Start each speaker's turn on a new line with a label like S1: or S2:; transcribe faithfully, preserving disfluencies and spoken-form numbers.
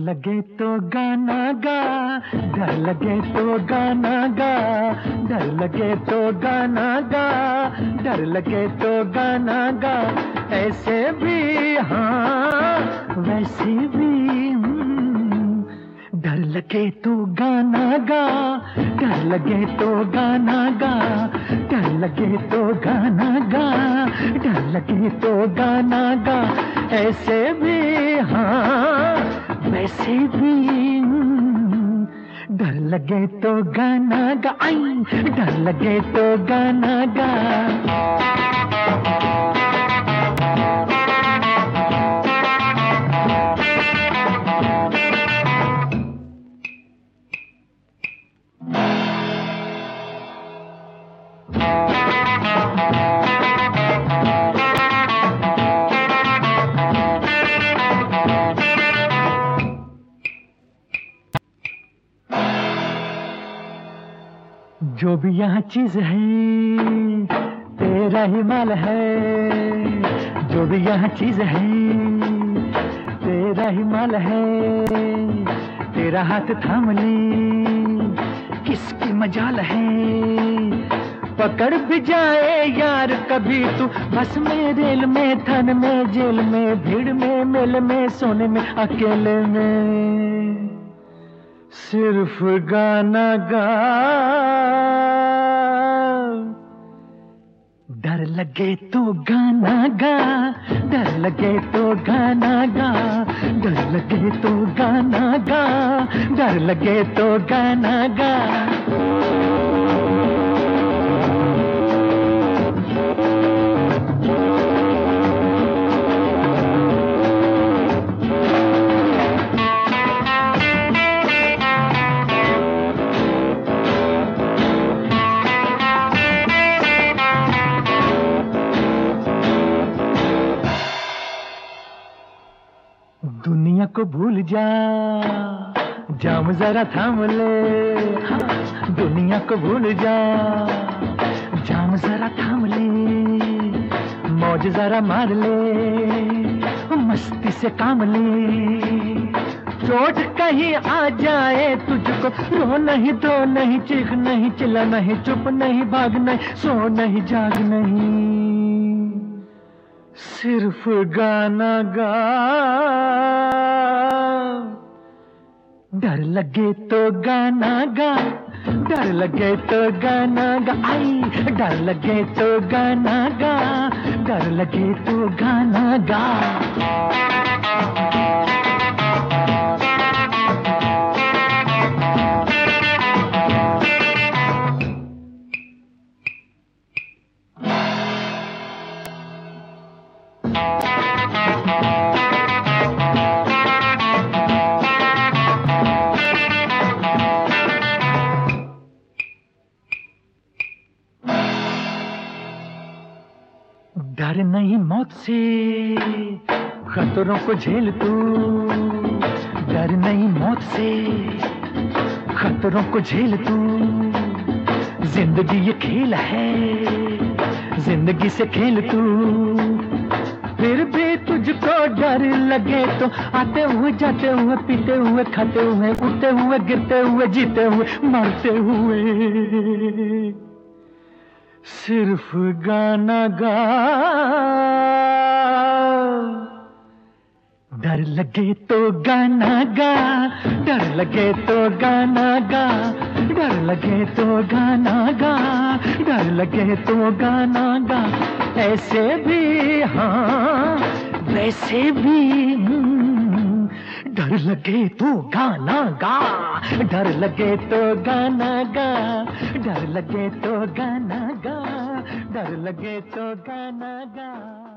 S1: लगे तो गाना गा, डर लगे तो गाना गा, डर लगे तो गाना गा, डर लगे तो गाना गा। ऐसे भी हाँ वैसे भी डर लगे तो गाना गा, डर लगे तो गाना गा, डर लगे तो गाना गा, डर लगे तो गाना गा। ऐसे भी हाँ वैसे भी डर लगे तो गाना गा, आई डर लगे तो गाना गा। जो भी यहाँ चीज है तेरा ही माल है, जो भी यहाँ चीज है तेरा ही माल है। तेरा हाथ थाम ले किसकी मजाल है, पकड़ भी जाए यार कभी तू बस में रेल में थन में जेल में भीड़ में मेल में सोने में अकेले में सिर्फ गाना गा। डर लगे तो गाना गा, डर लगे तो गाना गा, डर लगे तो गाना गा, डर लगे तो गाना गा। दुनिया को भूल जा, जाम जरा थाम ले। हाँ, दुनिया को भूल जा, जाम जरा थाम ले। मौज जरा मार ले, मस्ती से काम ले। चोट कहीं आ जाए तुझको, रो नहीं दो नहीं चीख नहीं चिल्ला नहीं चुप नहीं भाग नहीं सो नहीं जाग नहीं, सिर्फ गाना गा। डर लगे तो गाना गा, डर लगे तो गाना गा, आई डर लगे तो गाना गा, डर लगे तो गाना गा। डर नहीं मौत से खतरों को झेल तू, डर नहीं मौत से खतरों को झेल तू। जिंदगी ये खेल है, जिंदगी से खेल तू। फिर भी तुझको डर लगे तो आते हुए जाते हुए पीते हुए खाते हुए उठते हुए गिरते हुए जीते हुए मरते हुए सिर्फ गाना गा। डर लगे तो गाना गा, डर लगे तो गाना गा, डर लगे तो गाना गा, डर लगे तो गाना गा। ऐसे भी हाँ वैसे भी डर लगे तो गाना गा, डर लगे तो गाना गा, डर लगे तो गाना गा, डर लगे तो गाना गा।